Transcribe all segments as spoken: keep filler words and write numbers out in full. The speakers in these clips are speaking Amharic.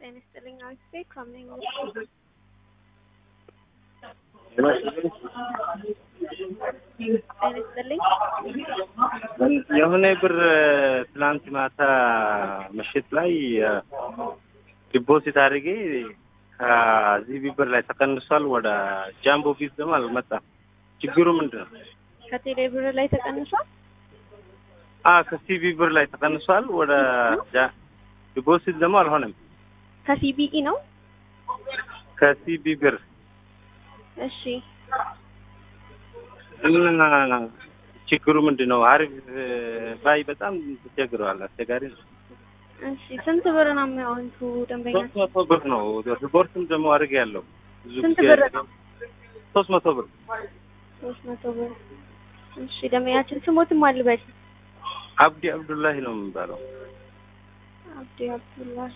ጤና ይስጥልኝ አክስቴ ከምነኝ ጤና ይስጥልኝ የሆነ ብር ትላንት ማታ ምሽት ላይ ዲፖዚት አድርጌ ከዚህ ብር ላይ ተቀንሷል። ወደ ጃምቦ ቢዝ ደግሞ አልመጣም። ችግሩ ምንድነው? ከቴሌ ብር ላይ ተቀንሷል። አ ከሲቢ ብር ላይ ተቀንሷል። ወደ ዲፖዚት ደግሞ አልሆነም። ከሲቢኢ ነው ከሲቢ ብር እሺ እና ችግሩ ምንድነው? አሪፍ ባይ በጣም ተቸግሯል። አስቸጋሪ ነው። እሺ ስንት ብር ነው የሚያወንቱ ደንበኛ? ሶስት መቶ ብር ነው። ሪፖርትም ደግሞ አድርጌ ያለው ስንት ብር ነው? ሶስት መቶ ብር ሶስት መቶ ብር እሺ ደንበኛችን ስሞትም አልበል አብዲ አብዱላሂ ነው የሚባለው። አብዲ አብዱላሂ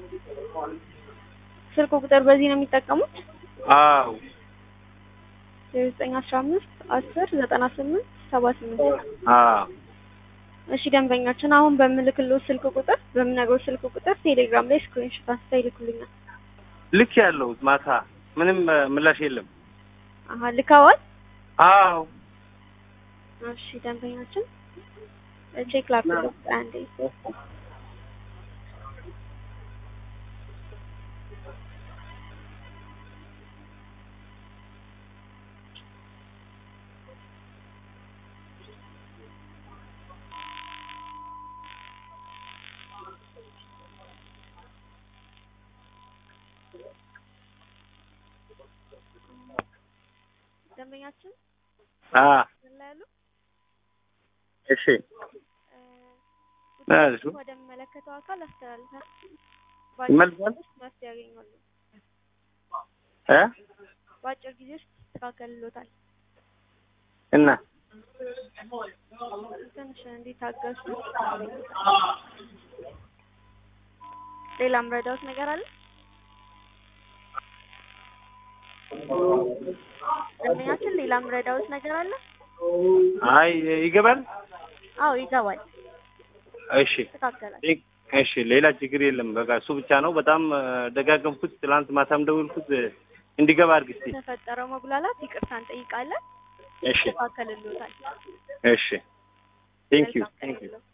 ስልክ ቁጥር በዚህ ነው የሚጠቀሙት? አዎ ዘጠኝ አስራ አምስት አስር ዘጠና ስምንት ሰባ ስምንት አዎ እሺ ደንበኛችን አሁን በምልክልዎ ስልክ ቁጥር በምነግረው ስልክ ቁጥር ቴሌግራም ላይ ስክሪንሾት አንስተው ይልኩልኛል። ልክ ያለው ማታ ምንም ምላሽ የለም። አሃ ልካዋል? አዎ እሺ ደንበኛችን ቼክ ላድርግ አንዴ። ደንበኛችን አ ስለላሉ እሺ አልሹ ወደ መለከተው አካል አስተላልፈን መልካም መፍትሄ ያገኛሉ። እ በአጭር ጊዜ ውስጥ ተካከልሎታል እና ትንሽ እንዲታገሱ። ሌላም ረዳውት ነገር አለ? ደንበኛችን ሌላም ረዳውት ነገር አለ? አይ ይገባል። አዎ ይገባል። እሺ ተካከለ። እሺ ሌላ ችግር የለም። በቃ እሱ ብቻ ነው። በጣም ደጋገምኩት። ትላንት ማታም ደውልኩት እንዲገባ አድርግ እስቲ። ተፈጠረው መጉላላት ይቅርታ እንጠይቃለን። እሺ ተካከልሎታል። እሺ ቴንክ ዩ ቴንክ ዩ